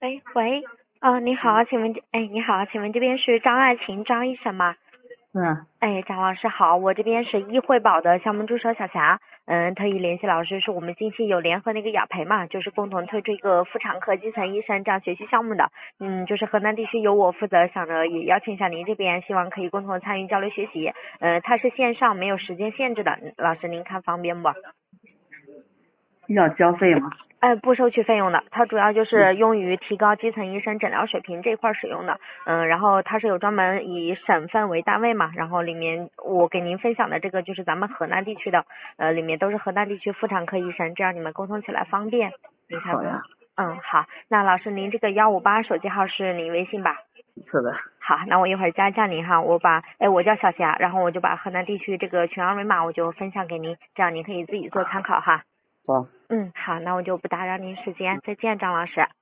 喂，你好，请问你好，请问这边是张爱琴张医生吗？ 嗯， 张老师好，我这边是易惠宝的项目助手小霞，特意联系老师，是我们近期有联合那个雅培嘛，就是共同推出一个妇产科基层医生这样学习项目的，就是河南地区由我负责，想着也邀请一下您这边，希望可以共同参与交流学习，它是线上没有时间限制的，老师您看方便不？ 要交费吗？ 不收取费用的，它主要就是用于提高基层医生诊疗水平这一块使用的。然后它是有专门以省份为单位嘛，然后里面我给您分享的这个就是咱们河南地区的，里面都是河南地区妇产科医生，这样你们沟通起来方便。您看好呀， 好，那老师您这个158手机号是您微信吧？ 是的， 好，那我一会儿加一下您哈，我叫小霞，然后我就把河南地区这个群二维码我就分享给您，这样您可以自己做参考哈。 好。 好，那我就不打扰您时间，再见，张老师。